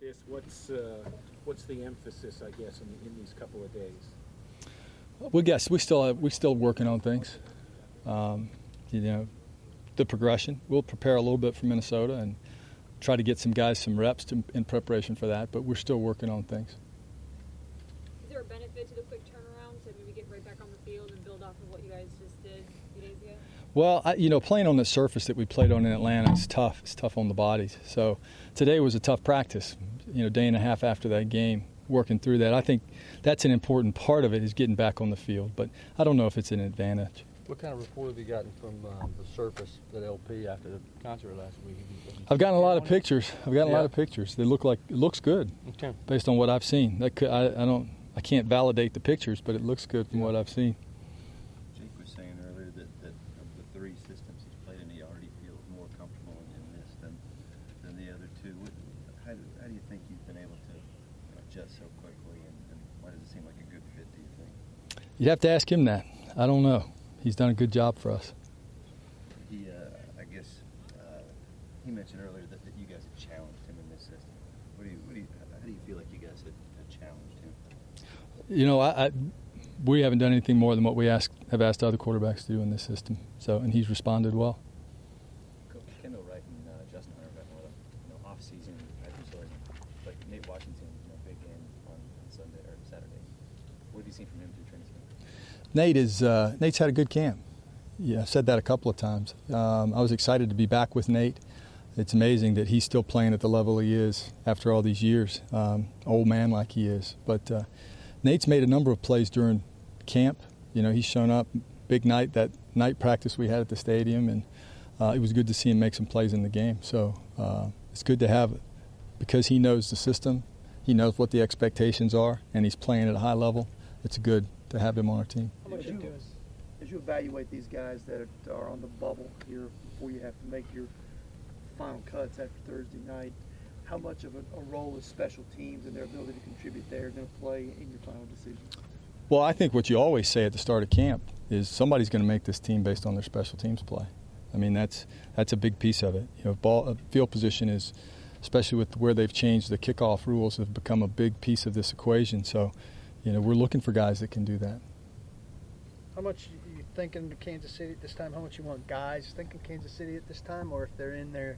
practice? What's the emphasis, I guess, in these couple of days? We still working on things. The progression. We'll prepare a little bit for Minnesota and try to get some guys some reps in preparation for that. But we're still working on things. Is there a benefit to the quick turnaround to maybe get right back on the field and build off of what you guys just did a few days ago? Well, playing on the surface that we played on in Atlanta is tough. It's tough on the bodies. So today was a tough practice. Day and a half after that game, working through that. I think that's an important part of it is getting back on the field. But I don't know if it's an advantage. What kind of report have you gotten from the surface at LP after the concert last week? I've gotten a lot of pictures. They it looks good, okay, based on what I've seen. I can't validate the pictures, but it looks good from what I've seen. Jake was saying earlier that of the three systems he's played in, he already feels more comfortable in this than the other two. How do you think you've been able to adjust so quickly, and why does it seem like a good fit, do you think? You'd have to ask him that. I don't know. He's done a good job for us. He mentioned earlier that you guys have challenged him in this system. How do you feel like you guys have challenged him? We haven't done anything more than what we have asked other quarterbacks to do in this system. And he's responded well. Coach Kendall Wright and Justin Hunter got more off-season practice, like Nate Washington, big game on Sunday or Saturday. What have you seen from him through training camp? Nate's had a good camp. Yeah, I've said that a couple of times. I was excited to be back with Nate. It's amazing that he's still playing at the level he is after all these years, old man like he is. But Nate's made a number of plays during camp. He's shown up. Big night, that night practice we had at the stadium, and it was good to see him make some plays in the game. So it's good to have, because he knows the system, he knows what the expectations are, and he's playing at a high level. It's good to have him on our team. How much as you evaluate these guys that are on the bubble here before you have to make your final cuts after Thursday night, how much of a role is special teams and their ability to contribute there going to play in your final decision? Well, I think what you always say at the start of camp is somebody's going to make this team based on their special teams play. I mean, that's a big piece of it. Field position is, especially with where they've changed the kickoff rules, have become a big piece of this equation. So, we're looking for guys that can do that. How much you thinking to Kansas City at this time? How much you want guys thinking Kansas City at this time, or if they're in their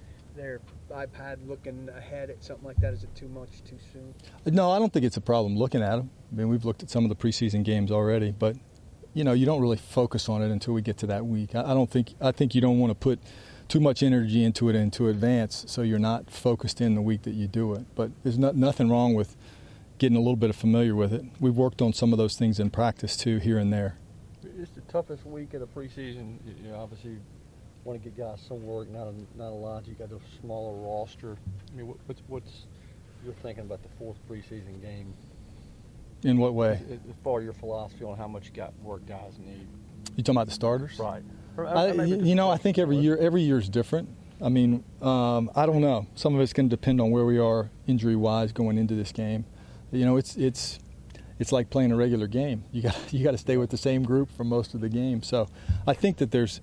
iPad looking ahead at something like that, is it too much too soon? No, I don't think it's a problem looking at them. I mean, we've looked at some of the preseason games already, but you don't really focus on it until we get to that week. I think you don't want to put too much energy into it and to advance, so you're not focused in the week that you do it. But there's nothing wrong with getting a little bit familiar with it. We've worked on some of those things in practice too, here and there. It's the toughest week of the preseason. Obviously, want to get guys some work, not a lot. You got a smaller roster. I mean, what's you're thinking about the fourth preseason game? In what way? As far as your philosophy on how much work guys need. You talking about the starters? Right. I think every year is different. I mean, I don't know. Some of it's going to depend on where we are injury-wise going into this game. It's like playing a regular game. You got to stay with the same group for most of the game. So I think that there's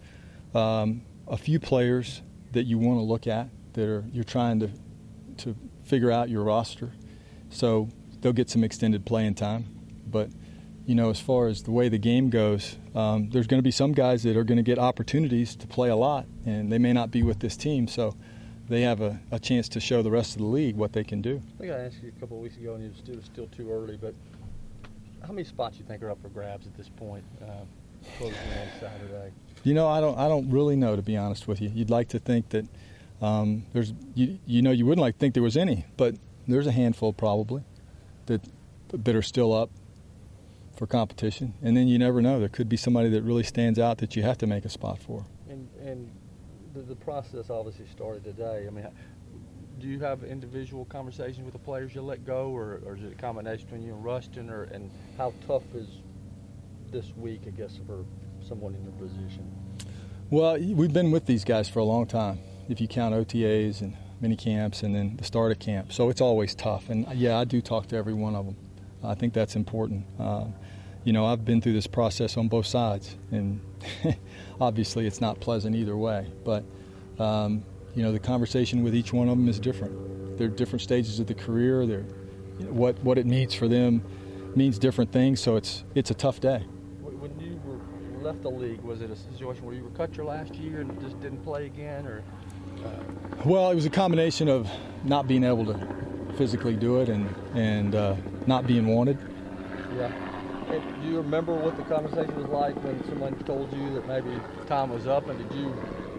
a few players that you want to look at that you're trying to figure out your roster. So they'll get some extended playing time. But as far as the way the game goes, there's going to be some guys that are going to get opportunities to play a lot, and they may not be with this team. So they have a chance to show the rest of the league what they can do. I think I asked you a couple of weeks ago, and it was still too early, but how many spots do you think are up for grabs at this point, closing on Saturday? I don't really know, to be honest with you. You'd like to think that you wouldn't like to think there was any, but there's a handful probably that are still up for competition. And then you never know. There could be somebody that really stands out that you have to make a spot for. And the process obviously started today. I mean, do you have individual conversations with the players you let go, or is it a combination between you and Rustin? And how tough is this week, I guess, for someone in your position? Well, we've been with these guys for a long time, if you count OTAs and mini camps and then the start of camp. So it's always tough. And, yeah, I do talk to every one of them. I think that's important. I've been through this process on both sides, and obviously it's not pleasant either way. But, the conversation with each one of them is different. They're different stages of the career. They're, you know, what it means for them means different things. So it's a tough day. When you left the league, was it a situation where you were cut your last year and just didn't play again, or? Well, it was a combination of not being able to physically do it and not being wanted. Yeah. And do you remember what the conversation was like when someone told you that maybe time was up, and did you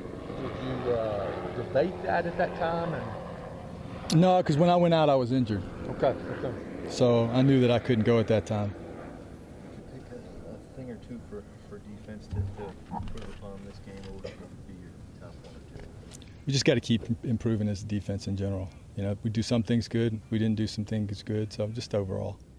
debate that at that time? And No, because when I went out, I was injured. okay. So I knew that I couldn't go at that time. Take a thing or two for defense to improve upon this game, or would be your top one or two? We just got to keep improving as a defense in general. You know, we do some things good, we didn't do some things good, so just overall.